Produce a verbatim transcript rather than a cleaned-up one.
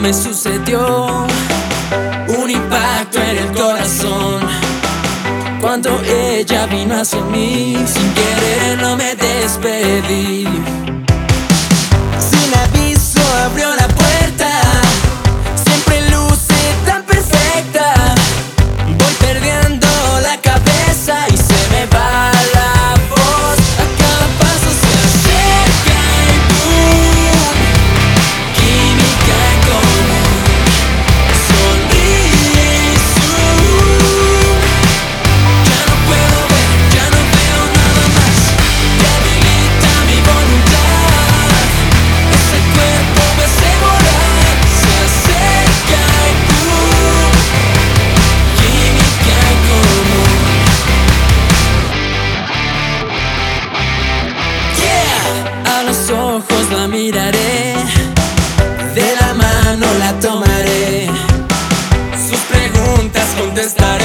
me sucedió un impacto en el corazón. Cuando ella vino hacia mí, sin querer no me despedí. Sin aviso abrió la puerta, siempre luce tan perfecta. Voy perdiendo la cabeza y se me va la voz. A cada paso se acerca y boom, química en común. Sonríe y zoom. Ya no puedo ver, ya no veo nada más. Debilita mi voluntad. Ese cuerpo me hace volar. Se acerca y boom, química en común. Yeah. A los ojos la miraré, de la mano la tomaré, sus preguntas contestaré.